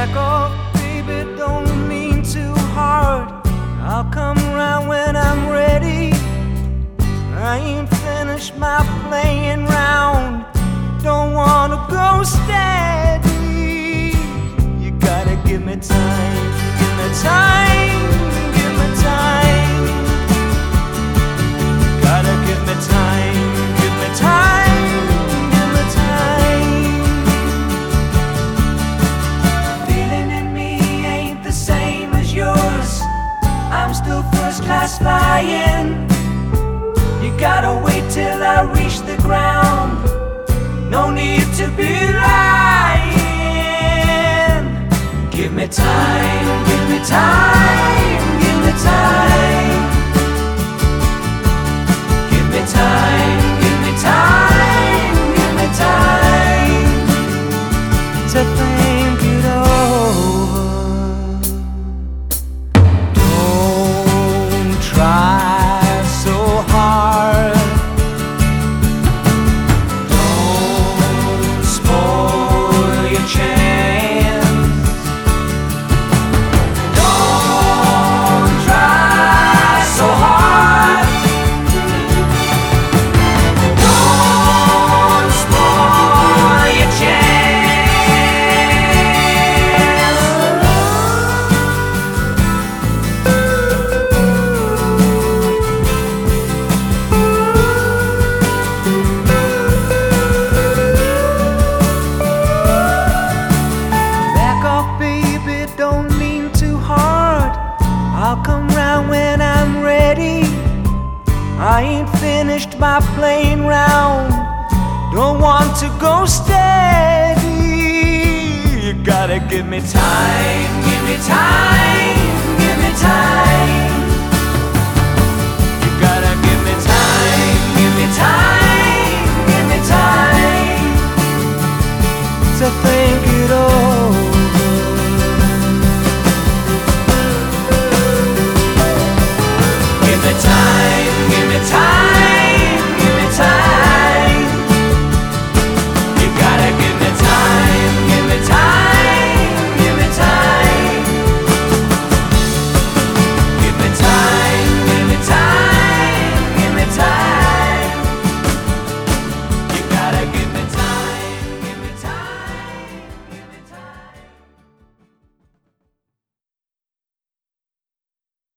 Back off, baby, don't lean too hard. I'll come round when I'm ready. I ain't finished my playing round. Don't wanna go steady. You gotta give me time, give me time, give me time. Gotta give me time, give me time, give me time. Feeling in me ain't the same as yours. I'm still first class flying. You gotta wait till I reach the ground. No need to be lying. Give me time, give me time, give me time. Give me time, give me time, give me time to think it over. Don't try so hard. Don't spoil your chance. Don't try so hard. Don't spoil your Back off, baby, don't lean too hard. I'll come round when I'm ready. I ain't finished my playing round. Don't want to go steady. You gotta give me time, give me time, give me time. You gotta give me time, give me time, give me time to think